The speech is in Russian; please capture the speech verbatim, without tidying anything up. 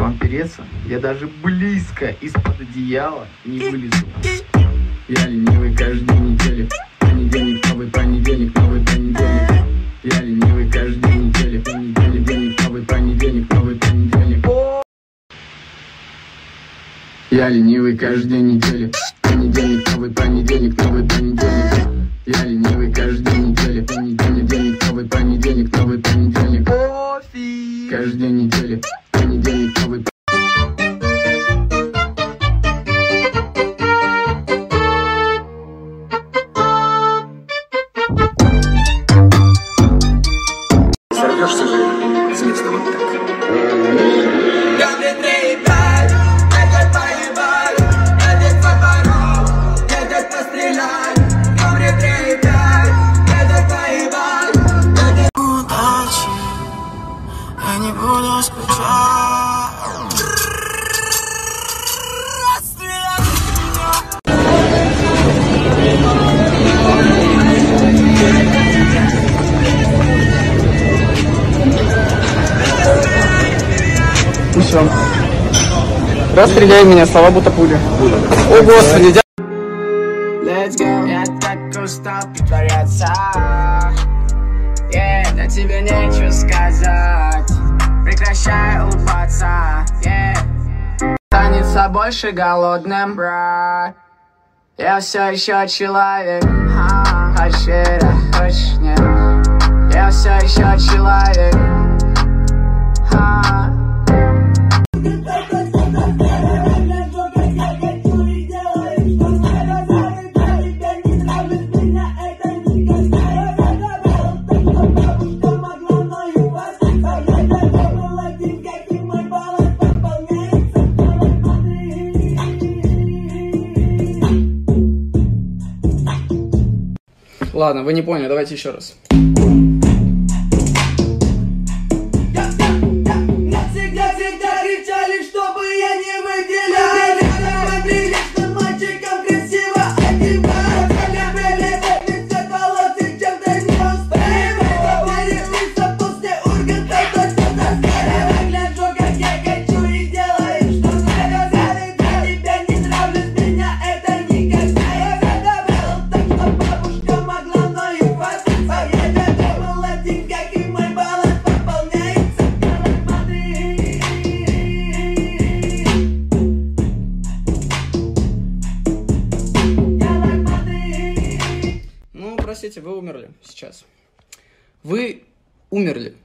вам переться, я даже близко из-под одеяла не вылезу. Я ленивый каждую неделю. Понедельник, новый понедельник, новый понедельник. Я ленивый каждую неделю. Понедельник, новый понедельник, новый понедельник. Я ленивый каждую неделю. Понедельник, новый понедельник, новый понедельник. Я ленивый каждую неделю. Понедельник, новый понедельник, новый понедельник. Каждую неделю. Понедельник, новый понедельник. Сорвешься же с места вот так. Удачи, я не буду скучать. Ну все. Расстреляй меня, слова будто пули. О, Господи, дя... Let's go. Я так устал притворяться. Yeah, на тебе нечего сказать. Прекращай улыбаться. Yeah. Станется больше голодным, брат. Я все еще человек. А, хочешь верь, хочешь нет. Я все еще человек. А. Ладно, вы не поняли, давайте еще раз. Всегда, всегда кричали, чтобы я не выделял. Приличным мальчикам красиво одеваться. Любили пятница колосы, чем-то не устраивает. Перешлись после Урганта, точно заставили. Гляжу, как я хочу и делаю, что надо. Для тебя не нравлюсь, меня это не касается. Добавил так, что бабушка могла мною хвастаться. Я думал, один, как и мой баланс пополняется. Ну, простите, вы умерли сейчас. Вы умерли.